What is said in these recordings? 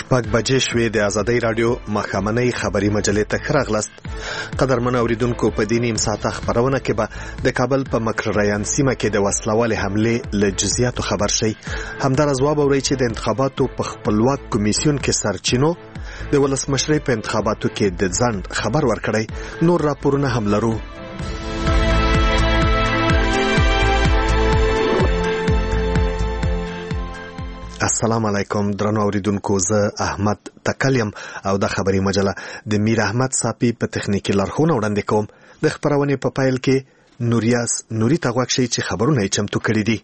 شپږ بجې شوې. د آزادۍ رادیو ماښامنۍ خبري مجلې ته ښه راغلاست. قدرمن اوریدونکو، په دې نیم ساعته خبرونه کې به د کابل په مکرریان سیمه کې د وسلوالې حملې له جزئیاتو خبر شي. همداراز واورئ چې د انتخاباتو په خپلواک کمیسیون کې سرچینو د ولسمشرۍ په انتخاباتو کې د ځنډ خبر ورکړی. نور راپورونه هم لرو. السلام علیکم درنو اوریدونکو، زه احمد تکلیم او د خبري مجله د میر احمد صافي په تخنیکی لارښوونه وړاندې کوم. د خبرونې په پایل کې نوریاس نوري تغوښ شي چې خبرونه یې چمتو کړي دي.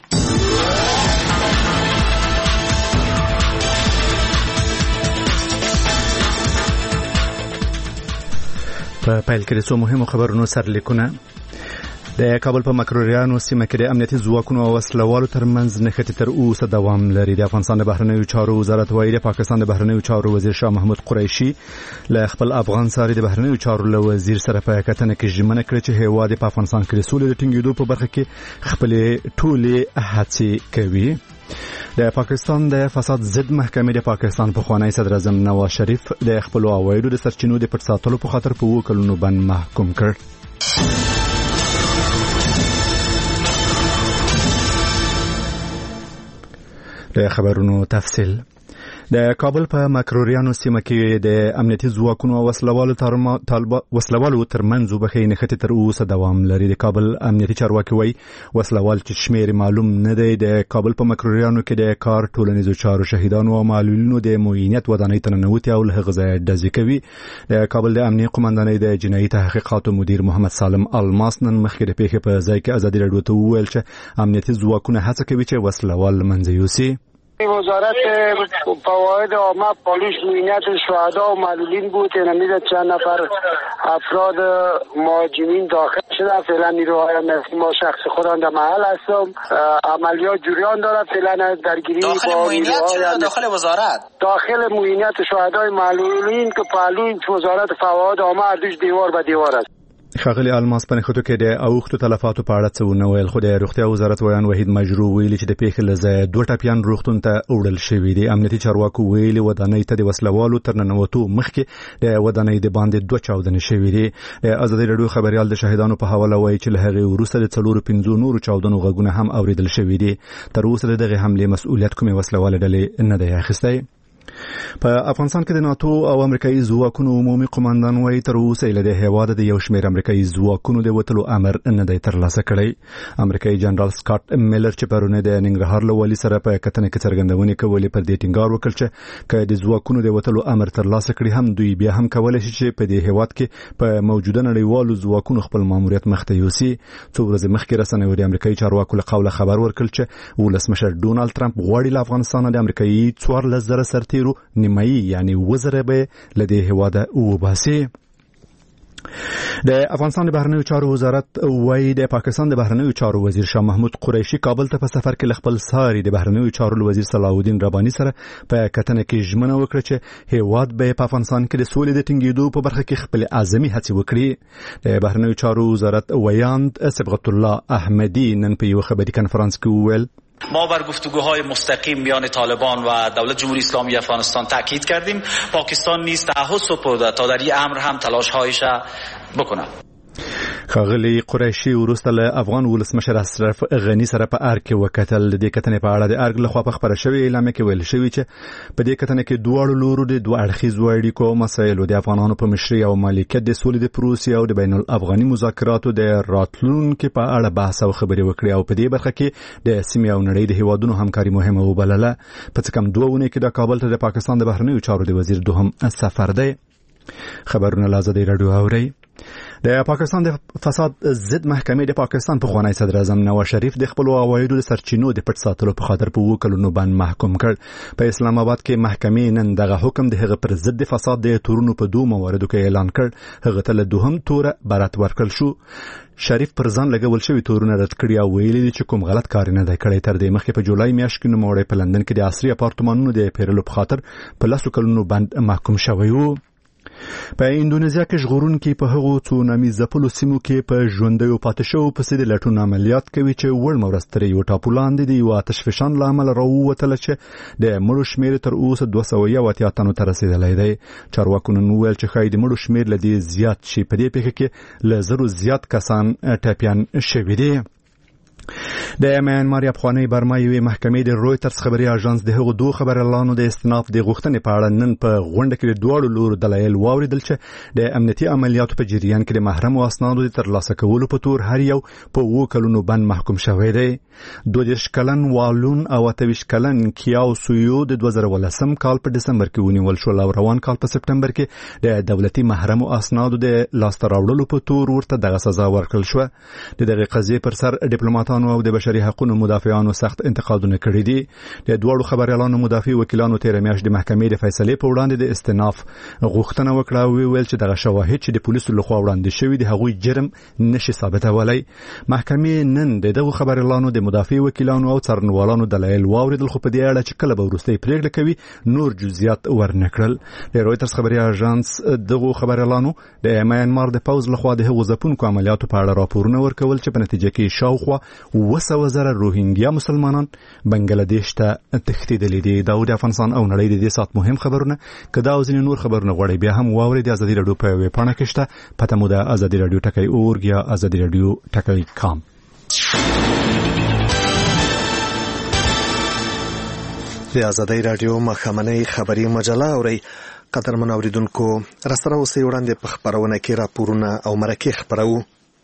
په پایل کې څو مهمو خبرونو سرلیکونه. د کابل په مکرریانو سیمه کې د امنیتي ځواکونو او وسلوالو ترمنځ نښتې تر اوسه دوام لري. د افغانستان د بهرنیو چارو وزارت وايي د پاکستان د بهرنیو چارو وزیر شاه محمود قریشي له خپل افغان ساري د بهرنیو چارو له وزیر سره په کتنه کې ژمنه کړې چې هیواد په افغانستان کې د سولې د ټینګېدو په برخه کې خپل ټولې هڅې کوي. د پاکستان د فساد ضد محکمې د پاکستان پخوانی صدر اعظم نواز شریف د خپل عوایدو د سرچینو د پټ ساتلو په خاطر په 2 کلونو بند محکوم کړ. د خبرونو تفصیل. د کابل په مکرریانو سیمه کې د امنیتي ځواکونو او وسلوالو ترمنځ وبخښي نښتې تر اوسه دوام لري. د کابل امنیتي چارواکي وايي وسلوال چې شمیر معلوم نه دی د کابل په مکرریانو کې د کار ټولنیزو چارو شهیدانو او معلولینو د معاینت ودانۍ ته ننوتي او له هغه ځایه ډزې کوي. د کابل د امنیتي قومندانۍ د جنایي تحقیقاتو مدیر محمد سالم الماس نن مخکې د پیښې په ځای کې آزادي رادیو ته وویل چې امنیتي ځواکونه هڅه کوي چې وسلوال له منځه یوسي. وزارت فواید عامه پالیس معاینت شهدا و معلولین بود. نمید چند نفر افراد مهاجمین داخل شده. فعلا نیروهای امنیتی ما شخص خودم در محل هستم. عملیات جریان دارد. فعلا درگیری داخل معاینت شده داخل وزارت داخل معاینت شهدای معلولین که پهلوی وزارت فواید عامه اردوش دیوار به دیوار است. ښاغلي الماس په نښتو کې د اوښتو تلفاتو په اړه څه ونه ویل، خو د روغتیا وزارت ویان وحید مجروح ویلي چې د پیښې له ځایه 2 ټپیان روغتون ته وړل شوي دي. امنیتي چارواکو ویلي ودانۍ ته د وسلوالو تر ننوتو مخکې د ودانۍ د باندې 2 چاودنې شوي دي. د آزادۍ رادیو خبريال د شهیدانو په حواله وایي چې له هغې وروسته د 4-5 نورو چاودنو غږونه هم اوریدل شوي دي. تر اوسه د دغې حملې مسؤلیت کومې وسلوالې ډلې نه دی اخیستی. په افغانستان کې د ناتو او امریکایي ځواکونو عمومي قومندان وايي تر اوسه له د هیواد د یو شمېر امریکایي ځواکونو د وټلو امر نه دی ترلاسه کړی. امریکایي جنرال سکاټ میلر چې پرونه د ننګرهار له والي سره په کتنه کې څرګندونې کولې پر دې ټینګار وکړ چې که د ځواکونو د وټلو امر ترلاسه کړي هم دوی بیا هم کولای شي چې په دې هیواد کې په موجوده نړیوالو ځواکونو خپل ماموریت مخته یوسي. څو ورځې مخکې رسنیو د امریکایي چارواکو له قوله خبر ورکړ چې ولسمشر ډونالد ټرمپ غواړي له افغانستان د امریکایي 14,000 سرتیرو نیمایي یعنی وزره به لدې هواده وباسي. د افغانستان د بهرنیو چارو وزارت وايي د پاکستان د بهرنیو چارو وزیر شاه محمود قریشي کابل ته په سفر کې خپل ساري د بهرنیو چارو وزیر صلاح الدین رباني سره په کتنه کې ژمنه وکړه چې هیواد به په افغانستان کې د سولې د ټینګېدو په برخه کې خپل اعظمي هڅې وکړي. د بهرنیو چارو وزارت ویاند صبغت الله احمدی نن په یو خبري کنفرانس کې وویل ما بر گفتگوهای مستقیم میان طالبان و دولت جمهوری اسلامی افغانستان تاکید کردیم. پاکستان نیز تعهد سپرده تا در این امر هم تلاش‌هایش بکنه. ښاغلي قریشي وروسته له افغان ولسمشر اشرف غني سره په ارګ کې وکتل. د دې کتنې په اړه د ارګ لخوا په خبره شوې اعلامیه کې ویل شوی چې په دې کتنې کې دواړو لورو د 2 اړخیزو اړیکو مسایلو د افغانانو په مشرۍ او مالکیت د سولې د پروسې او د بین الافغاني مذاکراتو د راتلونکو په اړه بحث او خبرې وکړي او په دې برخه کې د سیمې او نړۍ د هیوادونو همکاري مهمه وبلله. په څه کم 2 ونې کې د کابل ته د پاکستان د بهرنیو چارو د وزیر دوهم سفر دی. خبرونه لازم رادیو اوري. د پاکستان د فساد ضد محکمې د پاکستان پخوانی صدر اعظم نواز شریف د خپل عوایدو د سرچینو د پټ ساتلو په خاطر په 2 کلونو بند محکوم کړ. په اسلام آباد کې محکمې نن دغه حکم د هغه پر ضد فساد د تورونو په 2 مواردو کې اعلان کړ. هغه ته له 2 توره برات ورکړل شو. شریف پر ځان لګول شوی تورونه رد کړی او ویلي دي چې کوم غلط کار نه دی کړی. تر دې مخکې په جولای میاشت کې نوموړی په لندن کې د عصري اپارتمانونو د پیرلو په خاطر په 10 کلونو بند محکوم شوی و. په اندونیزیا کې ژغورونکي په هغو تسونامي ځپلو سیمو کې په ژوندیو پاتې شوو پسې د لټون عملیات کوي چې وړ ورځ ترې یو ټاپو لاندې د یو آتش فشان له امله راووتله چې د مړو شمېر تر اوسه 280 تنو ته رسېدلی دی. چارواکو نن وویل چې ښایي د مړو شمېر له دې زیات شي. په دې پیښه کې له 100 زیات کسان ټپیان شوي دي. د میانمار افغاني برما یوې محکمې د رویټرز خبري اژانس د هغو دوه خبريالانو د استناف د غوښتنې په اړه نن په غونډه کې د دواړو لورو دلایل واوریدل چې د امنیتي عملیاتو په جریان کې د محرمو اسنادو د ترلاسه کولو په تور هر یو په 2 کلونو بند محکوم شوی دی. 22 کلن والون او 28 کلن کیاو سویو د 2018 کال په دسمبر کې ونیول شو او روان کال په سپټمبر کې د دولتي محرمو اسنادو د لاسته راوړلو په تور ورته دغه سزا ورکړل شو. د دغه قضیې پر سر ډیپلوماټانو او د بشري حقوقو مدافعانو سخت انتقادونه کړي دي. د دوړو خبريالانو مدافع وکیلانو تیر میاشت د محکمې د فیصلې په وړاندې د استناف غوښتنه وکړه او ویل چې دغه شواهد چې د پولیسو لخوا وړاندې شوي دي هغوی جرم نشي ثابتولای. محکمې نن دغه خبريالانو د مدافع وکیلانو او څارنوالانو دلایل واوریدل خو په دې اړه چې کله به وروستۍ پریکړه کوي نور جزئیات ورنکړل. د رویټرز خبري اژانس دغه خبريالانو د میانمار د پوز لخوا د هغو ځپونکو عملیاتو په اړه راپورونه ورکول چې په نتیجه کې شاوخوا 200,000 روهینګیا مسلمانان بنگلاديش ته تښتېدلي دي. دا د افغانستان او نړۍ د دې سات مهم خبرونه کدا او ځینې نور خبرونه غواړي بیا هم واوري د ازادي رادیو په ویب پاڼه کې شته. پته مو د ازادي رادیو ټکی اورګ یا ازادي رادیو ټکی کام. د ازادي رادیو مخامنۍ خبري مجله اوري. قدرمن اوریدونکو راسره اوسئ وړاندې په خبرونه کې راپورونه او مرکې خبرو.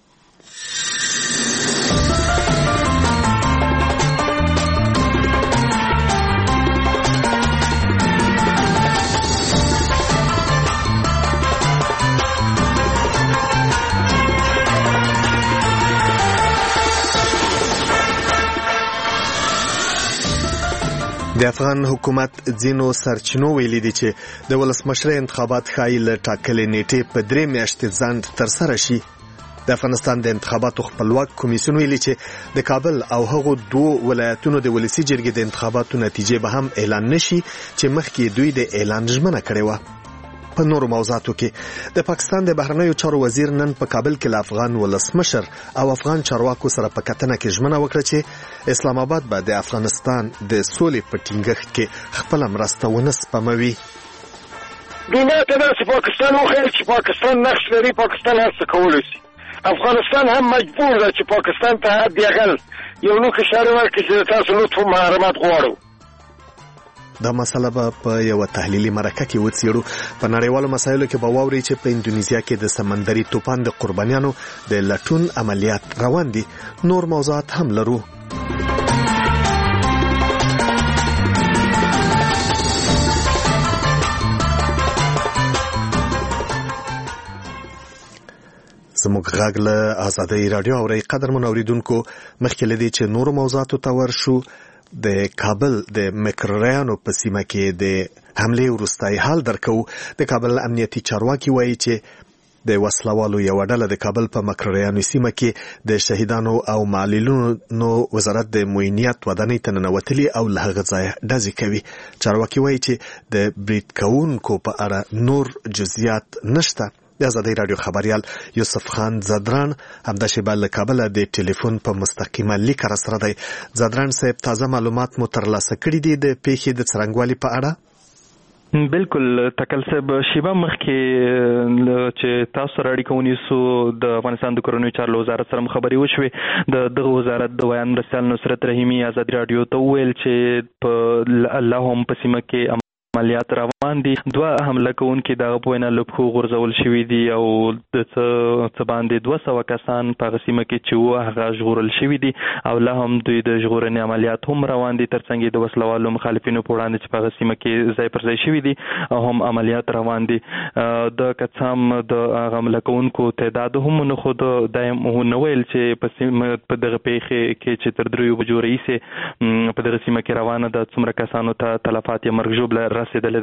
د افغان حکومت ځینو سرچینو ویلي دي چې د ولسمشر انتخابات ښایي له ټاکلې نیټې په 3 میاشتې ځنډ ترسره شي. د افغانستان د انتخاباتو خپلواک کمیسیون ویلي چې د کابل او هغو 2 ولایتونو د ولسی جرګې د انتخاباتو نتیجې به هم اعلان نشي چې مخکې دوی د اعلان ژمنه کړې وه. په نورو موضوعاتو کې د پاکستان د بهرنیو چارو وزیر نن په کابل کې له افغان ولسمشر او افغان چارواکو سره په کتنه کې ژمنه وکړه چې اسلام آباد به د افغانستان د سولې په ټینګښت کې خپل مرسته ونه سپموي. دنیا ته داسې پاکستان وښیي چې پاکستان نقش لري، پاکستان هر څه کولی شي. افغانستان هم مجبور ده چې پاکستان ته حداقل یو نوک اشاره ورکړي چې تاسو لطف او محرمات غواړو. دا مسله به په یو تحلیلي مرکه کې وڅېړو. په نړیوالو مسایلو کې به واوري چې په اندونیزیا کې د سمندري طوفان د قربانیانو د لټون عملیات روان دي. نور موضوعات هم لرو. زموږ غږ له ازادي رادیو اوري. قدرمن اوریدونکو مخکې لدی چې نور موضوعاتو ته ورشو. د کابل د مکرریانو په سیمه کې د حمله وروستۍ حال درکو. د کابل امنیتي چارواکي وایي چې د وسلوالو یو ډله د کابل په مکرریانو سیمه کې د شهیدانو او معلولینو وزارت د موینیت ودانۍ ته ننوتلي او له هغه ځایه ډزې کوي. چارواکي وایي چې د برید کوونکو په اړه نور جزئیات نشته. د ازادي رادیو خبريال یوسف خان زدران همدا شیبه له کابل د ټلیفون په مستقیمه لیک را سره دی. زدران صاحب تازه معلومات مو ترلاسه کړي دي د پیښې د څرنګوالي په اړه؟ بالکل تکل صاحب شیبه مخکې چې تاسو را اړیکه ونیسو د افغانستان د کورنیو چارو وزارت سره خبرې وشوې. دغه وزارت د ویان مرستیال نصرت رحیمي ازادي رادیو ته ویل چې په الله هم په سیمه کې عملیات روان دي. 2 حمله کوونکي دغه په وینا لوبخو غورځول شوي دي او د څه باندې 200 کسان په سیمه کې چې هغه ژغورل شوي دي او له هم دوی د ژغورنې عملیات هم روان دي. ترڅنګ د وسلوالو مخالفینو په وړاندې چې په سیمه کې ځای پر ځای شوي دي او هم عملیات روان دي. د کڅام د حمله کوونکو تعداد هم نه خود دایم نه ویل چې په سیمه په دغه پیښه کې چې تر 3 بجو رئیس په دغه سیمه کې روانه د څومره کسانو ته تلفات یا مرګ ژوبله رسیدلې ده.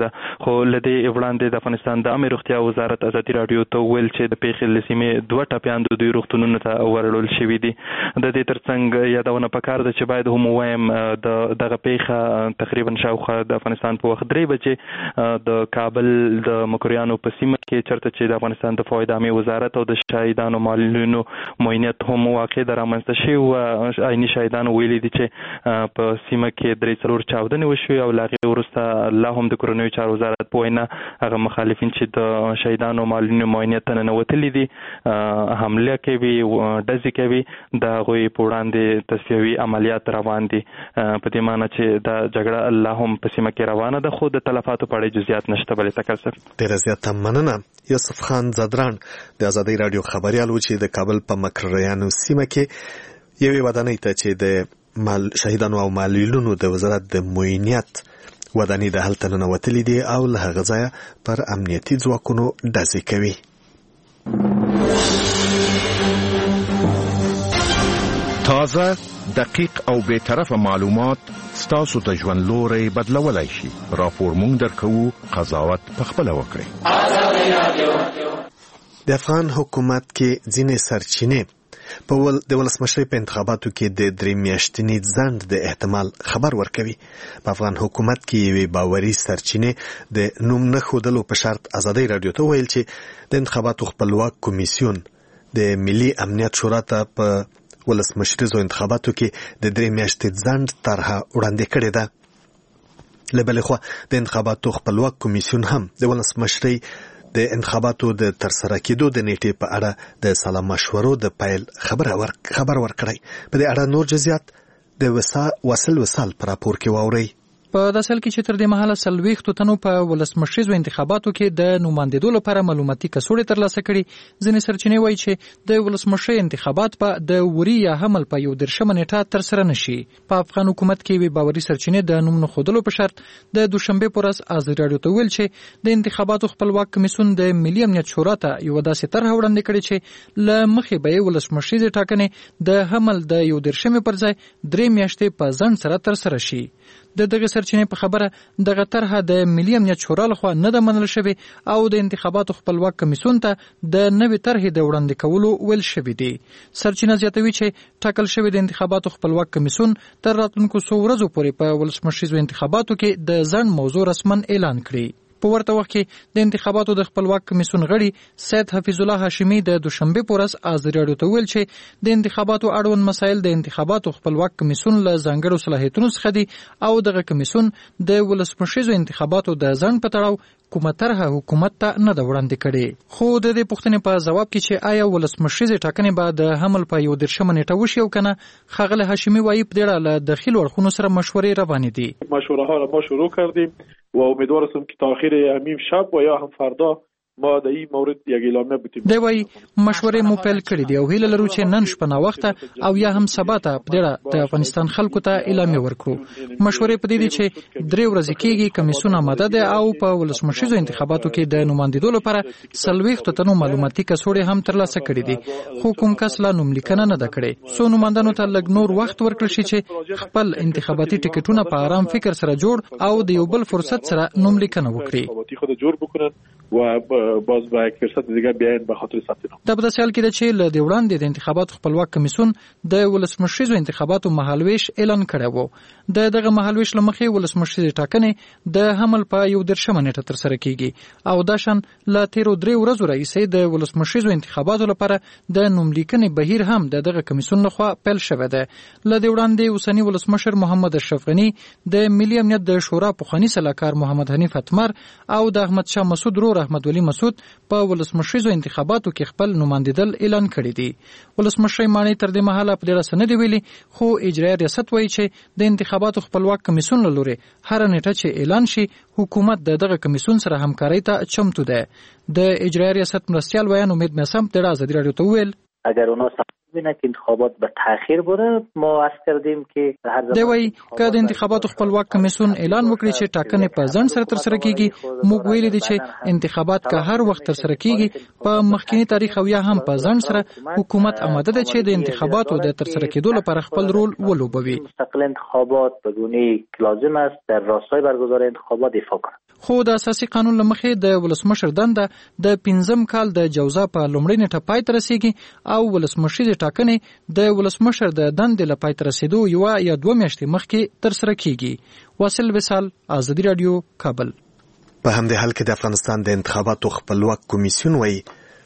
خو لدې وړاندې د افغانستان د عامه روغتیا وزارت ازادي رادیو ته ویل چې د پیښې لسیمې 2 ټاپیان د دوی روغتونونو ته ورړول شوي دي. د دې ترڅنګ یادونه پکار ده چې باید هم وایم دغه پیښه تقریبا شاوخوا د افغانستان په وخت 3 بجې د کابل د مکرویانو په سیمه کې چرته چې د افغانستان د فوج عامه وزارت او د شهیدانو معلولینو معاینات هم واقع درامنځته شوی او عیني شهیدانو ویلي دي چې په سیمه کې 3 چاودنې وشوي او لاغې وروسته الله هم د کورنیو چارو وزارت په وینا هغه مخالفین چې د شهیدانو معلولینو معاینات ته ننوتلي دي حمله کوي ډزې کوي د هغوی په وړاندې تصفیوي عملیات روان دي. په دې معنی چې دا جګړه الله هم په سیمه کې روانه ده خو د تلفاتو په اړه جزئیات نشته. بلې تکلسف ډېر زیاته مننه. یوسف خان زدران د ازادي رادیو خبريال و چې د کابل په مکرریانو سیمه کې یوې ودانۍ ته چې د شهیدانو او معلولینو د وزارت د معاینات ودانۍ د هلته ننوتلي دي او له هغه ځایه پر امنیتي ځواکونو ډزې کوي. تازه، دقیق او بی‌طرفه معلومات ستاسو د ژوند لوري بدلولای شي. راپور مونږ درکوو، قضاوت پخپله وکړئ. د افغان حکومت کې ځینې سرچینې په د ولسمشرۍ په انتخاباتو کې د 3 میاشتني ځنډ د احتمال خبر ورکوي. په افغان حکومت کې یوې باوري سرچینې د نوم نه ښودلو په شرط ازادي رادیو ته ویل چې د انتخاباتو خپلواک کمیسیون د ملي امنیت شورا ته په ولسمشریزو انتخاباتو کې د 3 میاشتې ځنډ طرحه وړاندې کړې ده. له بلې خوا د انتخاباتو خپلواک کمیسیون هم د ولسمشرۍ د انتخاباتو د ترسره کېدو د نیټې په اړه د سلا مشورو د پیل خبر ورکړی. په دې اړه نور جزئیات د وصل پر راپور کې واورئ. په داسې حال کې چې تر دې مهاله 40 تنو په ولسمشریزو انتخاباتو کې د نوماندېدو لپاره معلوماتي کڅوړې ترلاسه کړي. ځینې سرچینې وایي چې د ولسمشرۍ انتخابات په د وري یا حمل په 1 نیټه ترسره نشي. په افغان حکومت کې وی باوري سرچینې د نوم نه ښودلو په شرط د دوشنبه پر ورځ ازادي رادیو ته ویل چې د انتخاباتو خپلواک کمیسیون د ملي امنیت شورا ته یو داسې طرح وړاندې کړي چې ل مخې به ولسمشریزې ټاکنې د حمل د 1 پر ځای 3 میاشتې په ځنډ سره ترسره شي. دغه سرچینې په خبره دغه طرحه د ملي امنیت شورا لخوا نه ده منل شوې او د انتخاباتو خپلواک کمیسیون ته د نوې طرحې د وړاندې کولو ویل شوې دي. سرچینه زیاتوي چې ټاکل شوی د انتخاباتو خپلواک کمیسیون تر راتلونکو 100 ورځو پورې په ولسمشریزو انتخاباتو کې د ځنډ موضوع رسمن اعلان کړي. په ورته وخت کې د انتخاباتو د خپلواک کمیسیون غړي سید حفیظ الله هاشمی د دوشنبه پر ورځ ازادي رادیو ته ویل چې د انتخاباتو اړوند مسایل د انتخاباتو خپلواک کمیسیون له ځانګړو صلاحیتونو څخه دي او دغه کمیسیون د ولسمشریزو انتخاباتو د ځنډ په تړاو کومه طرحه حکومت ته نه ده وړاندې کړې. خو د دې پوښتنې په جواب کې چې آیا ولسمشریزې ټاکنې به د حمل په 1 نیټه وشي او کنه، ښاغلی هاشمی وایي په دې اړه له داخلي اړخونو سره مشورې روانې دي. مشوره ها را ما شروع کردیم و امیدوار هستم که تاخیر همین شب و یا هم فردا ما د این مورد یک اعلامیه بتیم. دی وایي مشورې مو پیل کړې دي او هیله لرو چې نن شپه نا وخته او یا هم سبا ته په دې د افغانستان خلکو ته اعلامیه ورکړو. مشورې په دې دي چې 3 ورځې کېږي کمیسیون آماده ده او په ولسمشریزو انتخاباتو کې د نوماندېدو لپاره 40 تنو معلوماتي کڅوړې هم ترلاسه کړې دي. خو کوم کس لا نوملیکنه نه ده کړې. څو نوماندانو ته لږ نور وخت ورکړل شي چې خپل انتخاباتي ټیکټونه په آرام فکر سره جوړ او د یو بل فرصت سره نوملیکنه وکړي. و باز با 1% دیگه بیاین به خاطر ثبت نام. د بدسیال کې د چې ل د وړاندې د انتخاباتو خپلواک کمیسیون د ولسمشریزو انتخاباتو مهالويش اعلان کړی وو. دغه مهالويش لمخې ولسمشریزې ټاکنې د حمل په 1 نیټه ترسره کیږي او دا شان ل 3 ورځو راځي د ولسمشریزو انتخاباتو لپاره د نوملیکنې بهیر هم دغه کمیسیون لخوا پیل شوی دی. ل د وړاندې اوسنی ولسمشر محمد اشرف غنی د ملي امنیت د شورا پخوانی سلاکار محمد حنیف اتمر او د احمد شاه مسعود رو احمد ولی مسعود په ولسمشریزو انتخاباتو کې خپل نوماندیدل اعلان کړی دی. ولسمشری معنی تر دې مهاله په ډیره سند ویلي خو اجرایي ریاست وایي چې د انتخاباتو خپلواک کمیسیون لوري هر نیټه چې اعلان شي حکومت دغه کمیسیون سره همکاري ته چمتو ده. د اجرایي ریاست مرستیال ویان امید میسم د ازادي رادیو ته ویل اگر اونا ببینه که انتخابات به تأخیر بره ما عرض کردیم که هر زمان دوی که د انتخاباتو خپلواک کمیسیون اعلان وکړي چې ټاکنې په ځنډ سره ترسره کیږي موږ ویلي دي چې انتخابات که هر وخت ترسره کیږي په مخکینی تاریخ او یا هم په ځنډ سره حکومت آماده ده چې د انتخاباتو د ترسره کېدو لپاره خپل رول ولوبوي. مستقل انتخابات به گونه‌ای که لازم است در راستای برگزاری انتخابات دفاع کنند. خو د اساسي قانون لمخې د ولسمشر دنده د 5 کال د جوزا په لومړۍ نیټه پای ته رسیږي او ولسمشر ټاکنې د ولسمشر د دندې لپاره تر رسیدو یو یا 2 میاشتې مخکې تر سره کیږي. واصل وصال، آزادی رادیو، کابل. په همدې حال کې د افغانستان د انتخاباتو خپلواک کمیسیون وایي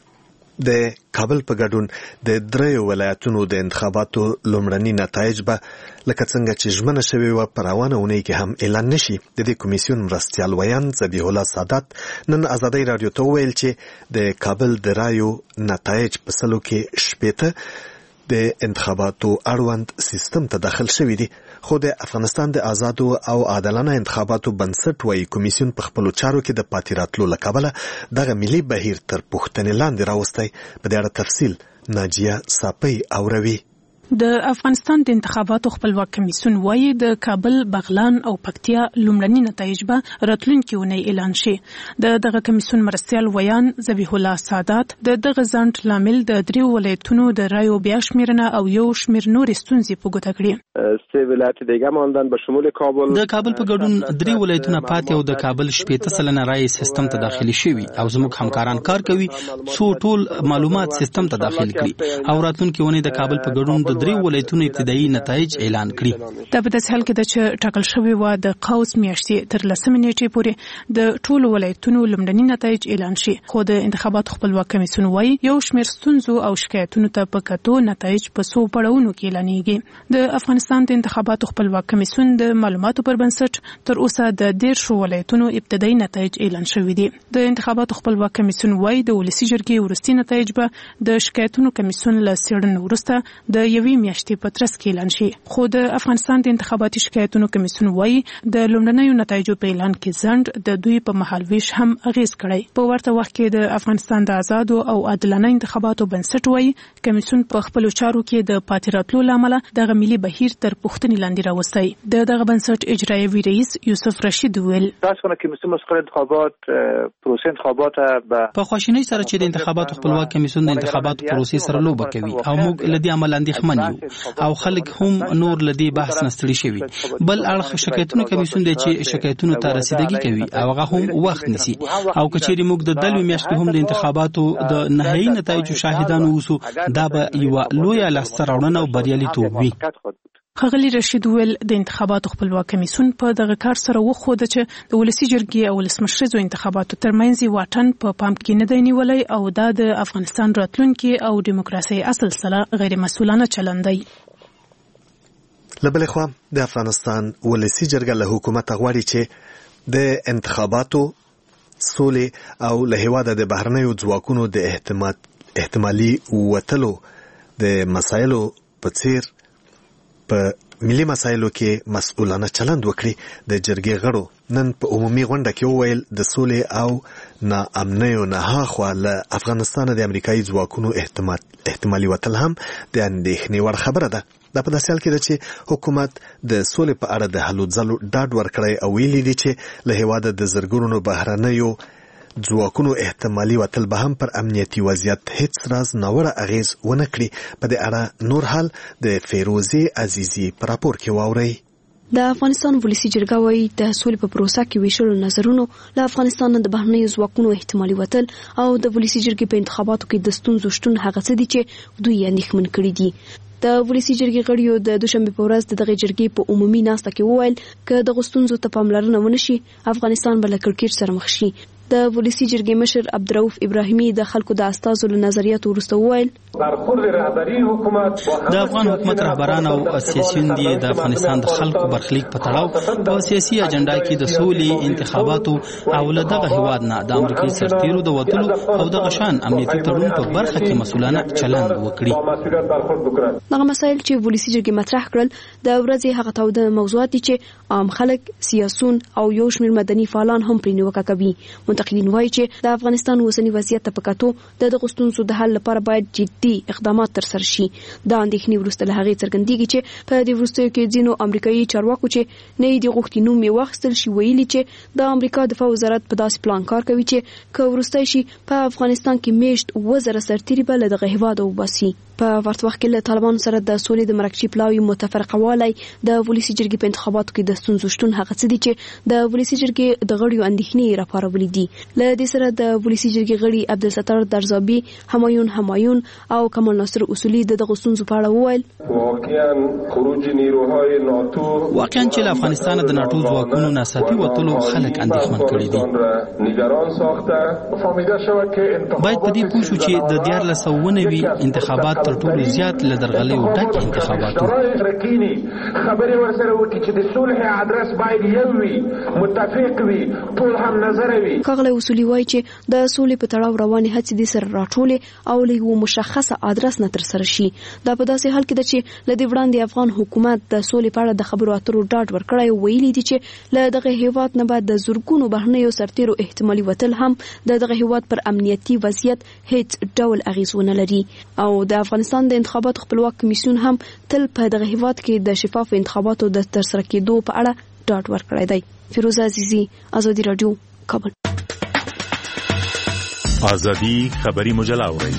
د کابل په ګډون د 3 ولایتونو د انتخاباتو لومړني نتایج به لکه څنګه چې ژمنه شوې و په روانه اونۍ کې هم اعلان نشي. د دې کمیسیون مرستیال ویان ذبیح الله سادات نن آزادۍ رادیو ته وویل چې د کابل د رایو نتایج په سلو کې 80 د انتخاباتو اړوند سیستم ته داخل شوی دي. خو د افغانستان د آزادو او عادلانه انتخاباتو بنسټ وایي کمیسیون په خپلو چارو کې د پاتې راتلو له کبله دغه ملي بهیر تر پوښتنې لاندې راوستی. په دې اړه تفصیل ناجیه صافی اوروي. د افغانستان د انتخاباتو خپلواک کمیسیون وایي د کابل، بغلان او پکتیا لومړني نتایج به راتلونکي اونۍ اعلان شي. دغه کمیسیون مرستیال ویان ذبیح الله سادات دغه ځنډ لامل د 3 ولایتونو د رایو بیا شمیرنه او یو شمیر نور ستونزې په ګوته کړې. 3 ولایت دیگه ماندن به شمول کابل. د کابل په ګډون 3 ولایتونه پاتې او د کابل 80% رای سیستم ته داخلي شوي او زموږ همکاران کار کوي څو ټول معلومات سیستم ته داخل کړي او راتلونکي اونۍ د کابل په ګډون 3 ولایتونو ابتدایي نتایج اعلان کړي. دا په داسې حال کې چې ټاکل شوی و د قوس میاشتې تر 10 نیټې پورې د ټولو ولایتونو لومړني نتایج اعلان شي. خو د انتخاباتو خپلواک کمیسیون وایي یو شمېر ستونزو او شکایتونو ته په کتو نتایج په څو پړاوونو کې اعلانېږي. د افغانستان د انتخاباتو خپلواک کمیسیون د معلوماتو پر بنسټ تر اوسه د 10 ولایتونو ابتدایي نتایج اعلان شوي دي. د انتخاباتو خپلواک کمیسیون وایي د ولسي جرګې وروستي نتایج به د شکایتونو کمیسیون له څېړنې وروسته د یوې میاشتې په ترڅ کې اعلان شي. خو د افغانستان د انتخاباتي شکایتونو کمیسیون وایي د لومړنیو نتایجو په اعلان کې ځنډ د دوی په مهالویش هم اغیز کړی. په ورته وخت کې د افغانستان د آزادو او عادلانه انتخاباتو بنسټ وایي کمیسیون په خپلو چارو کې د پاتې راتلو له امله دغه ملي بهیر تر پوښتنې لاندې راوستی. دغه بنسټ اجرایوي رئیس یوسف رشید ویل کمیسیون مسئول انتخابات پروسه انتخابات په خواشینۍ سره چې د انتخاباتو خپلواک کمیسیون د انتخاباتو پروسې سره لوبه کوي او موږ لدی عمل اندېښمن یو او خلک هم نور لدی بحث نستړي شوي. بل اړخ شکایتونو کمیسیون دی چې شکایتونو ته رسیدګي کوي او هغه هم وخت نیسي او کچېرې موږ د دلوي میاشتې هم د انتخاباتو د نهایي نتایجو شاهدانو اوسو دا به یو لویه لاسته راوړنه او بریالیتوب وي. ښاغلي رشید ویل د انتخاباتو خپلواک کمیسیون په دغه کار سره وښوده چې د ولسي جرګې او ولسمشریزو انتخاباتو ترمنځ واټن په پام کې نه دی نیولی او دا د افغانستان راتلونکي او دیموکراسۍ اصل سره غیر مسؤلانه چلند دی. له بلې خوا د افغانستان ولسي جرګه له حکومته غواړي چې د انتخاباتو سولې او له هېواده د بهرنیو ځواکونو د احتمالي وتلو د مسایلو په څیر په ملي مسایلو کې مسؤلانه چلند وکړي. د جرګې غړو نن په عمومي غونډه کې وویل د سولې او ناامنیو نه هاخوا له افغانستان د امریکایي ځواکونو احتمالي وتل هم د اندېښنې وړ خبره ده. دا په داسې حال کې ده چې حکومت د سولې په اړه د هلو ځلو ډاډ ورکړی او ویلي دي چې له هېواده د زرګونو بهرنیو ځواکونو احتمالي وتل به هم پر امنیتي وضعیت هیڅ راز ناوړه اغیز ونه کړي. په دې اړه نور حال د فیروزې عزیزي په راپور کې واورئ. د افغانستان ولسي جرګه وایي د سولې په پروسه کې ویشلو نظرونو له افغانستان د بهرنیو ځواکونو احتمالي وتل او د ولسي جرګې په انتخاباتو کې د ستونزو شتون هغه څه دي چې دوی یې اندېښمن کړي دي. د ولسي جرګې غړیو د دوشنبه په ورځ د دغه جرګې په عمومي ناسته کې وویل که د غوښتنو ته پاملرنه ونشي افغانستان به له کړکېچ سره مخ شي. د ولسي جرګې مشر عبدالرؤف ابراهیمي د خلکو د استازو له نظریاتو وروسته وویل د افغان حکومت رهبران او سیاسيون دي د افغانستان د خلکو برخلیک په تړاو په سیاسي اجنډا کې د سولې انتخاباتو او له دغه هیواد نه د امریکایي سرتیرو د وتلو او د غشان امنیتي تړون په برخه کې مسؤلانه چلند وکړي. دغه مسایل چې ولسي جرګې مطرح کړل د ورځې هغه تاوده موضوعات دي چې عام خلک، سیاسيون او یو شمېر مدني فعالان هم پرې نیوکه کوي. منتقدین وایي چې د افغانستان اوسنی وضعیت ته په کتو د دغو ستونزو د حل لپاره باید جدي اقدامات ترسره شي. دا اندېښنې وروسته له هغې څرګندېږي چې په دې وروستیو کې ځینو امریکایي چارواکو چې نه یې د غوښتي نوم یې واخیستل شي ویلي چې د امریکا دفاع وزارت په داسې پلان کار کوي چې که وروستی شي په افغانستان کې میشت 2000 سرتیري به له دغه هېواده وباسي. په ورته وخت کې له طالبانو سره د سولې د مرکزي پلاوي متفرقه والی د ولسی جرګې په انتخاباتو کې د ستونزو شتون هغه څه دي چې د ولسی جرګې د غړیو اندېښنې راپارولې دي. له دې سره د ولسی جرګې غړي عبدالستار درزابي، همایون او کمال ناصر اصولي دغه ستونزو په اړه وویل واقعا چې له افغانستان د ناتو ځواکونو ناڅاپي وتلو خلک اندېښمن کړي دي. باید په دې پوه شو چې د 1490 انتخابات تر ټولو زیات له درغلیو ډک انتخابات خبرې ورسره وکړي چې د صلح ادرس باید یو وي، متفق وي، ټول هم نظر وي. ښاغلی اصولي وایي چې د سولې په تړاو روانې هڅې د سره راټولې او له یو مشخصه ادرس نه تر سره شي. دا په داسې حال کې ده چې له دې وړاندې افغان حکومت د سولې په اړه د خبرو اترو ډاډ ورکړی او ویلي دي چې له دغه هیواد نه بعد د زورګونو بهرنیو سرتیرو احتمالي وتل هم د دغه هیواد پر امنیتي وضعیت هیڅ ډول اغیز ونه لري او د افغانستان د انتخاباتو خپلواک کمیسیون هم تل په دغه هیواد کې د شفاف انتخاباتو د ترسره کېدو په اړه ډاډ ورکړی دی. فیروزه عزیزی، ازادي رادیو، کابل. ازادي خبري مجله اورئ.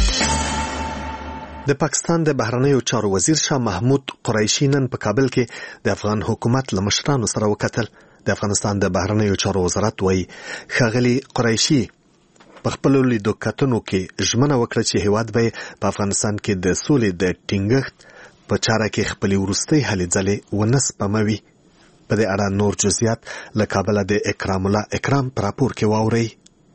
د پاکستان د بهرنیو چارو وزیر شاه محمود قریشي نن په کابل کې د افغان حکومت له مشرانو سره وکتل. د افغانستان د بهرنیو چارو وزارت وایي ښاغلي قریشي په خپل لیدو کتنو کې ژمنه وکړه چې هیواد به په افغانستان کې د سولې د ټینګښت په چاره کې خپل وروستۍ هلې ځلې ونه سپموي. په دې اړه نور جزئیات له کابل د اکرام الله اکرام پر راپور کې واورئ.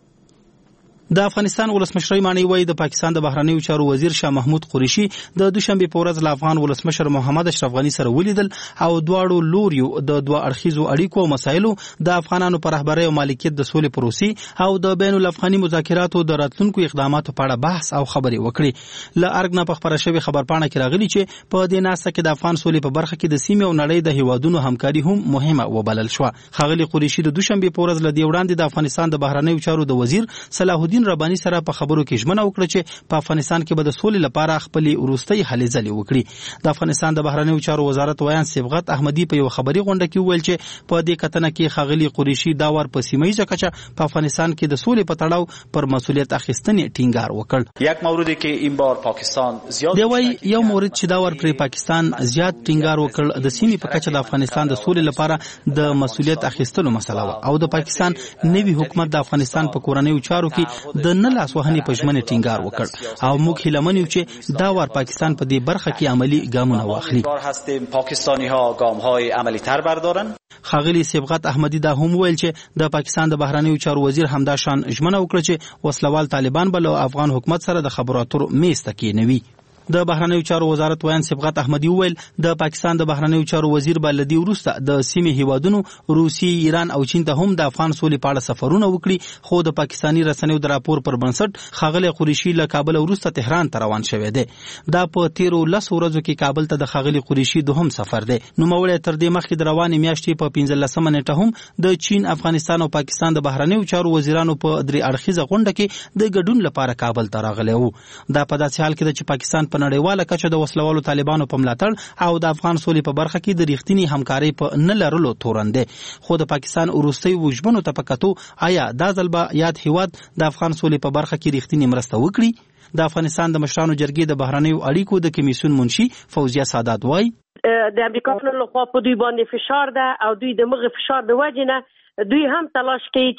د افغانستان ولسمشر مانی وای د پاکستان د بهرنیو چارو وزیر شاه محمود قریشي د دوشنبه په ورځ له افغان ولسمشر محمد اشرف غنی سره ولیدل او دواړو لوریو د دوه اړخیزو اړیکو او مسایلو د افغانانو پر رهبرۍ او مالکیت د سولې پروسې او د بین الافغاني مذاکراتو د راتلونکو اقداماتو په اړه بحث او خبرې وکړي. له ارګ نه په خبره شوی خبرپاڼه کې راغلي چې په دې ناسته کې د افغان سولې په برخه کې د سیمې او نړۍ د هیوادونو همکاري هم مهمه وبلل شو. خاغلی قریشي د دوشنبه په ورځ له دې وړاندې د افغانستان د بهرنیو چارو د وزیر صلاح الدین ربانی سره په خبرو کې ژمنه وکړه چې په افغانستان کې به د سولې لپاره خپل وروستۍ هلې ځلې وکړي. د افغانستان د بهرنیو چارو وزارت ویان صبغت احمدی په یو خبري غونډه کې ویل چې په دې کتنه کې خاغلی قریشي دا ور په سیمه کچه په افغانستان کې د سولې په تړاو پر مسؤلیت اخیستنې ټینګار وکړ. یک موردی که این بار پاکستان زیاد دی وای یو مورد چې دا ور پر پاکستان زیات ټینګار وکړ د سیمې په کچه د افغانستان د سولې لپاره د مسؤلیت اخیستلو مسله او د پاکستان نوي حکومت د افغانستان په کورنیو چارو کې د نه لاس وهنې په ژمنه ټینګار وکړ او موږ هیله منو چې دا ور پاکستان په دې برخه کې عملی ګامونه واخلي. پاکستانی‌ها ګام‌های عملی تر بردارن. خاغلی صبغت احمدی دا هم ویل چې د پاکستان د بهرنیو چارو وزیر همدا شان ژمنه وکړه چې وسلوال طالبان به له افغان حکومت سره د خبرو اترو میز ته کېنوي. د بهرنیو چارو وزارت ویان صبغت احمدی ویل د پاکستان د بهرنیو چارو وزیر به لدی ورسته د سیمې هیوادونو روسي، ایران او چین ته هم د افغان سولې په اړه سفرونه وکړي خو د پاکستانی رسنیو د راپور پر بنسټ خاغلی قریشي له کابل ورسته تهران ته روان شوی دی. دا په 13 ورځو کې کابل ته د خاغلی قریشي دوهم سفر دی. نو مولای تر دې مخکې د روانې میاشتې په 15 نیټه هم د چین، افغانستان او پاکستان د بهرنیو چارو وزیرانو په درې اړخیزه غونډه کې د ګډون لپاره کابل ته راغلي وو. دا په داسې حال کې ده چې پاکستان په نړیواله کچه د وسلوالو طالبانو په ملاتړ او د افغان سولې په برخه کې د ریښتینی همکارۍ په نه لرلو تورن دی. خو د پاکستان وروستۍ وژبنو ته پکاتو آیا دا ځل به یاد هیواد د افغان سولې په برخه کې ریښتینی مرسته وکړي؟ د افغانستان د مشرانو جرګې د بهرنیو اړیکو د کمیسیون منشي فوزیه سادات وایي د امریکا له خوا په دوی باندې فشار ده او دوی د مغه فشار د وجې نه دوی هم تلاش کوي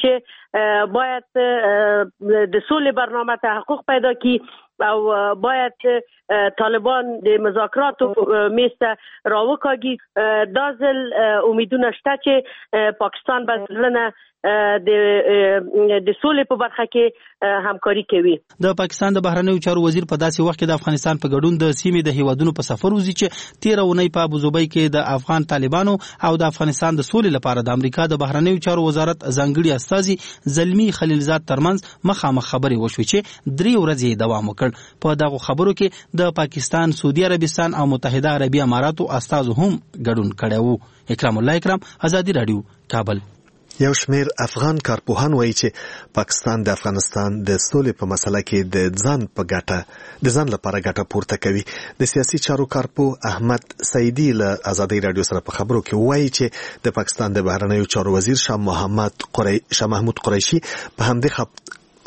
چې باید د سولې برنامه تحقق پیدا کړي او باید طالبان د مذاکراتو میز ته راوکاږي. دا ځل امیدونه شته چې پاکستان به ځلنه د سولې په برخه کې همکاري کوي. د پاکستان د بهرنیو چارو وزیر په داسې وخت کې د افغانستان په ګډون د سیمې د هیوادونو په سفر وزي چې 13 اونۍ په ابوظبي کې د افغان طالبانو او د افغانستان د سولې لپاره د امریکا د بهرنیو چارو وزارت ځانګړي استازي زلمی خلیلزاد ترمنځ مخامخ خبرې وشوې چې 3 ورځې دوام وکړ. په دغه خبرو کې د پاکستان، سعودي عربستان او متحده عربي اماراتو استازو هم ګډون کړی وو. اکرام الله اکرام، ازادي رادیو، کابل. یو شمیر افغان کارپوهان وایي چې پاکستان د افغانستان د سولې په مسله کې د ځان لپاره ګټه پورته کوي. د سیاسي چارو کارپوه احمد سعیدی له ازادي رادیو سره په خبرو کې وایي چې د پاکستان د بهرنیو چارو وزیر شاه محمود قریشي په همدې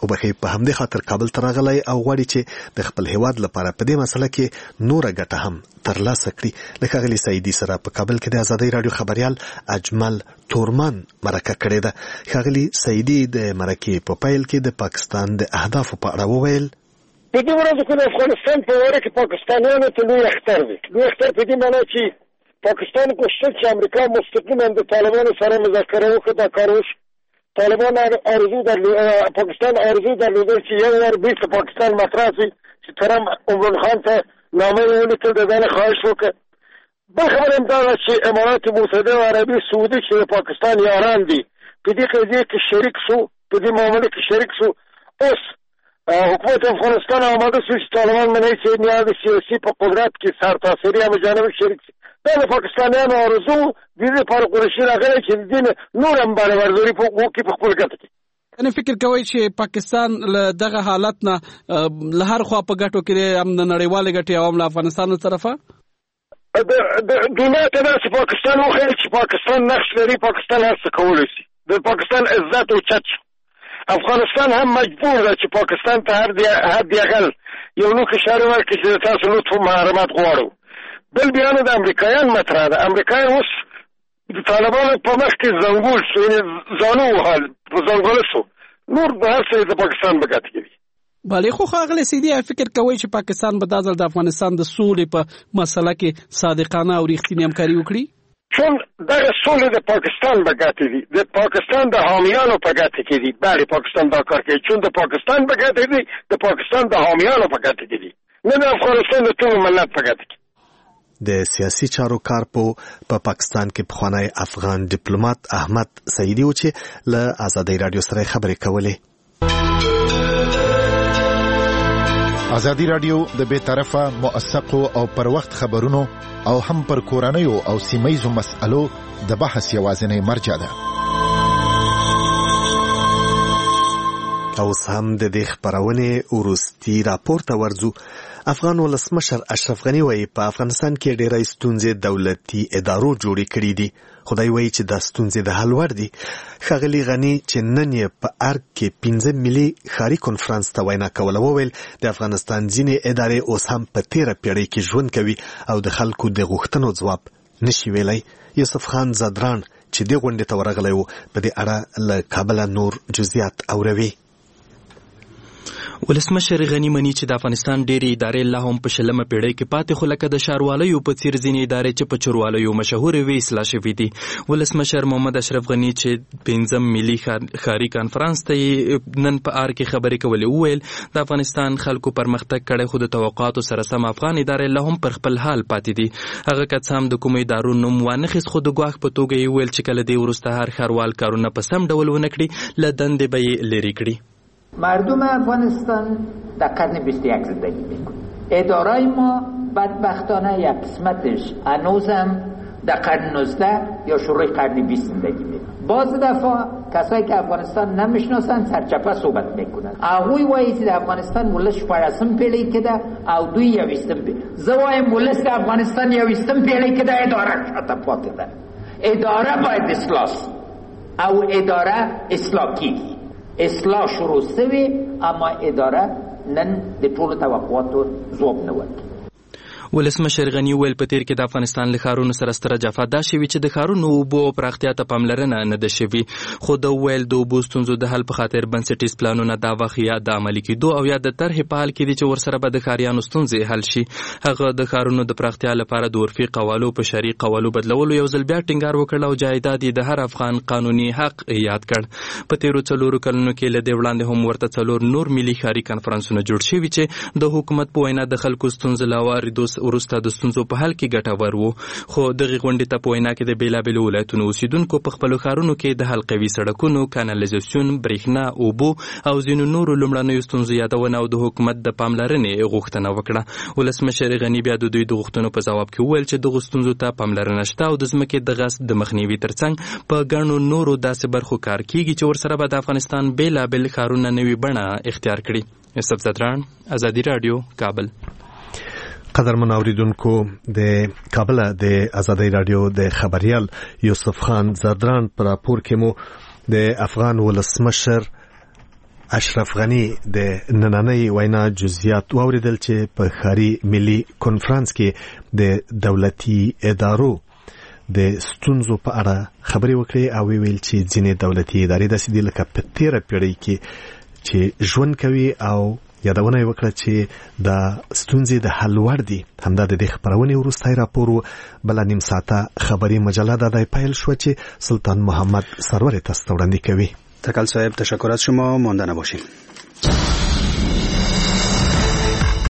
وبخې په همدې خاطر کابل ته راغلی او غواړي چې د خپل هیواد لپاره په دې مسله کې نوره ګټه هم ترلاسه کړي. لکه ښاغلي سعیدي سره په کابل کې د ازادۍ راډیو خبریال اجمل تورمان مرکه کړې ده. ښاغلي سعیدي د مرکې په پیل کې د پاکستان د اهدافو په اړه وویل: په دې ورځو کې د افغانستان په وړه کې پاکستانیانو ته لوی اختر دی. لوی اختر په دې معنی چې پاکستان کوشش چې امریکا مستقیما د طالبانو سره مذاکره وکړي، دا کار وشي. طالبان پاکستان ارزو درلودل چې یو ور بیرته پاکستان مطرح شي، چې ترامپ عمران خان ته نامه ولیکل، د دغه خواهش وکړ. بل خبره هم دا ده چې امارات متحده عربي سعودي چې د پاکستان یاران دي په دې قضیه کې شریک شو، په دې معاملې کې شریک شو. اوس حکومت افغانستان آماده شو چې طالبان منعي چې نیاز سیاسي په قدرت کې سرتاسري هم جانب شریک شي. دا د پاکستانیانو آرزو د دې لپاره قریشي راغلی چې د دې نور هم برابرداري وکړي په خپل ګټه کې. یعنې فکر کوئ چې پاکستان له دغه حالت نه له هر خوا په ګټو کې هم د نړیوالې ګټې او هم له افغانستان له طرفه د دنیا ته داسې پاکستان وښیي چې پاکستان نقش لري، پاکستان هر څه کولی شي. د پاکستان عزت اوچت شو. افغانستان هم مجبور ده چې پاکستان ته حد اقل یو نوک اشاره ورکړي چې د تاسو لطف و محرمات غواړو. بل بیان د امریکایان مطرح ده. امریکایان اوس د طالبانو په مخ کې زنګول شو، یعنې زانو وهل په زنګوله شو. نور به هر څه د پاکستان په ګټه کې وي. بلې خو ښاغلی سیدي فکر کوئ چې پاکستان به دا ځل د افغانستان د سولې په مسله کې صادقانه او رښتینې همکاري وکړي؟ چون دغه سولې د پاکستان په ګټه دي، د پاکستان د حامیانو په ګټه کې دي. بلې پاکستان دا کار کوي چون د پاکستان په ګټه دي، د پاکستان د حامیانو په ګټه کې دي، نه د افغانستان د ټول ملت په ګټه کې. د سیاسي چارو کارپو په پاکستان کې پخوانی افغان ډیپلوماټ احمد سعیدي و چې له ازادۍ راډیو سره خبرې کولې. ازادي راډیو د بې طرفه موثقو او پر وخت خبرونو او هم پر کورنیو او سیمایزو مسألو د بحث یوازینی مرجع ده. اوس هم د دې خبرونې وروستي راپور ته ورځو. افغان ولسمشر اشرف غنی وایي په افغانستان کې ډېرې ستونزې دولتي ادارو جوړې کړې دي. خدای وایي چې دا ستونزې د حل وړ دي. ښاغلي غنی چې نن یې په ارګ کې 15 ملي ښاري کنفرانس ته وینا کوله وویل د افغانستان ځینې ادارې اوس هم په تېره پیړۍ کې ژوند کوي او د خلکو د غوښتنو ځواب نشي ویلی. یوسف خان زدران چې دې غونډې ته ورغلی و په دې اړه له کابله نور جزئیات اوروي. ولسمشر غنی مني چې د افغانستان ډېرې ادارې لا هم په شلمه پیړۍ کې پاتې خو لکه د ښاروالیو په څیر ځینې ادارې چې په چوروالیو مشهورې وي اصلاح شوي دي. ولسمشر محمد اشرف غني چې 15 ملي ښاري کانفرانس ته نن په ار کې خبرې کولې وویل د افغانستان خلکو پرمختګ کړی خو د توقعاتو سره سم افغان ادارې لا هم پر خپل حال پاتې دي. هغه که څه هم د کومو ادارو نوم وانخیست خو د ګواښ په توګه یې وویل چې کله دې وروسته هر ښاروال کارونه په سم ډول ونه کړي له دندې به یې لرې کړي. مردم افغانستان در قرن 21 زندگی میکنه. ادارای ما بدبختانه یک قسمتش هنوزم در قرن 19 یا شروع قرن 20 زندگی میکنه. باز دفعه کسایی که افغانستان نمیشناسن سرچپه صحبت میکنن. اوی وایي چې د افغانستان ولش 14 پیړۍ کې ده او دوی 20 پیړۍ. زه وایم ولش د افغانستان 20 پیړۍ کې ده اداره شاته پاتې ده. اداره باید اصلاح او اداره اصلاح کیږي. اصلاح شروع شوی اما اداره نن د ټولو توقعاتو ځواب نه ورکوي. ولسمشر غنی ویل په تیر کې د افغانستان له ښارونو سره ستره جفا دا شوي چې د ښارونو اوبو او پراختیا ته پاملرنه نه ده شوي. خو د ویل د اوبو ستونزو د حل په خاطر بنسټیز پلانونه دا وخت یا د عملي کېدو او یا د طرحې په حال کې دي چې ورسره به د ښاریانو ستونزې حل شي. هغه د ښارونو د پراختیا لپاره د عرفي قوالو په شرعي قوالو بدلولو یو ځل بیا ټینګار وکړ او جایداد یې د هر افغان قانوني حق یاد کړ. په تیرو 4 کلونو کې له دې وړاندې هم ورته 4 نور ملي ښاري کنفرانسونه جوړ شوي چې د حکومت په وینا د خلکو ستونزې له واردو وروسته د ستونزو په حل کې ګټور وو. خو دغه غونډې ته په وینا کې د بیلابیلو ولایتونو اوسیدونکو په خپلو ښارونو کې د حلقوي سړکونو، کانالیزاسیون، برېښنا، اوبو او ځینو نورو لومړنیو ستونزو یادونه او د حکومت د پاملرنې غوښتنه وکړه. ولسمشر غني بیا د دوی د غوښتنو په ځواب کې وویل چې دغو ستونزو ته پاملرنه شته او د ځمکې د غصب د مخنیوي ترڅنګ په ګڼو نورو داسې برخو کار کیږي چې ورسره به د افغانستان بیلابیل ښارونه نوې بڼه اختیار کړي. یوسف زدران، ازادي راډیو، کابل. قدرمن اوریدونکو، د کابل د ازادۍ راډیو د خبریال یوسف خان زدران پر راپور کې مو د افغان ولسمشر اشرف غنی د نننۍ وینا جزئیات واوریدل چې په ښاري ملي کنفرانس کې د دولتي ادارو د ستونزو په اړه خبرې وکړې او ویل چې ځینې دولتي ادارې داسې دي لکه په تیره پیړۍ کې چې ژوند کوي او یادونه یې وکړه چې د ستونزې د حل وړ دي. همدا د دې خبرونې وروستی راپور بله نیم ساعته خبري مجله د پیل شو چې سلطان محمد سرور تاسو ته وړاندې کوي. تکل صاحب تشکر از شما، مانده نباشید.